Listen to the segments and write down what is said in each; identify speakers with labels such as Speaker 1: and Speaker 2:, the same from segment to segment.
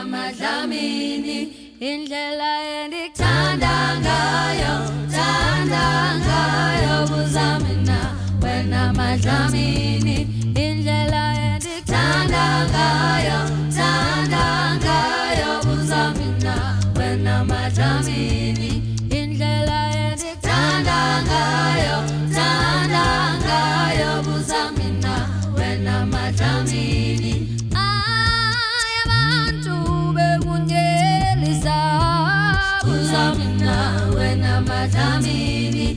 Speaker 1: madlamini indlela endikuthanda ngayo buza mina wena madlamini indlela endikuthanda ngayo buza mina wena madlamini indlela endikuthanda ngayo buza mina wena madlamini wena madlamini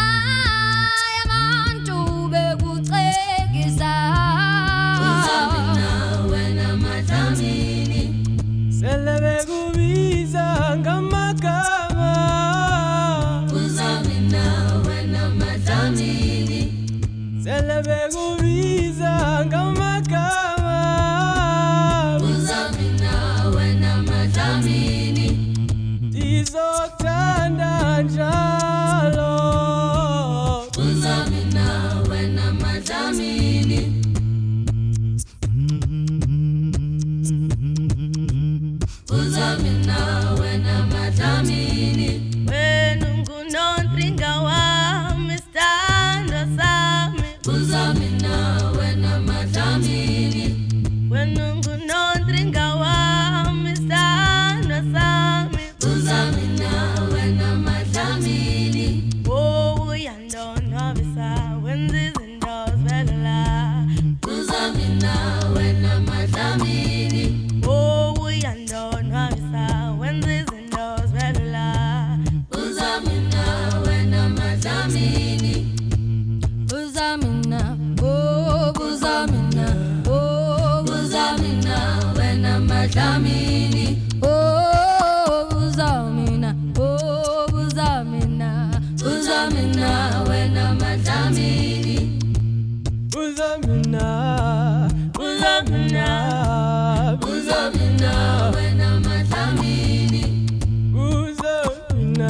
Speaker 1: abantu bekucekisa buza mina wena madlamini
Speaker 2: sele bekubiza ngamagama
Speaker 1: buza mina wena madlamini
Speaker 2: sele bekubiza ngamagama
Speaker 1: buza mina wena madlamini
Speaker 2: izokuthanda njalo
Speaker 1: buza mina wena madlamini buza mina wena madlamini
Speaker 3: wena ungunontringa wami sithando sami
Speaker 1: buza mina wena madlamini
Speaker 3: wena ungunontringa wami sithando sami
Speaker 1: buza mina wena madlamini
Speaker 3: oh uyandonwabisa wenza izinto zivelela
Speaker 1: buza mina wena madlamini
Speaker 3: oh uyandonwabisa wenza izinto zivelela
Speaker 1: buza mina wena madlamini buza mina oh buza mina wena madlamini oh buza mina wena madlamini
Speaker 2: buza mina
Speaker 1: wena madlamini
Speaker 2: buza mina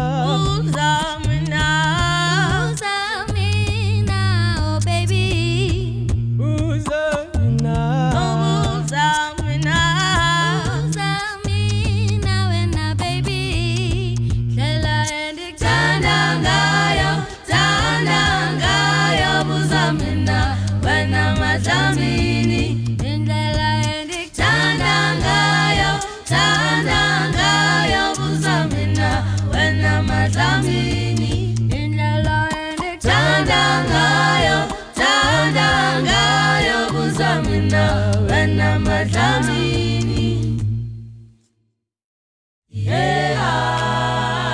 Speaker 1: oh baby
Speaker 2: buza mina
Speaker 1: wena baby ndlela endikuthanda ngayo buza mina wena madlamini indlela endikuthanda ngayo buza mina wena madlamini indlela endikuthanda ngayo buza mina wena madlamini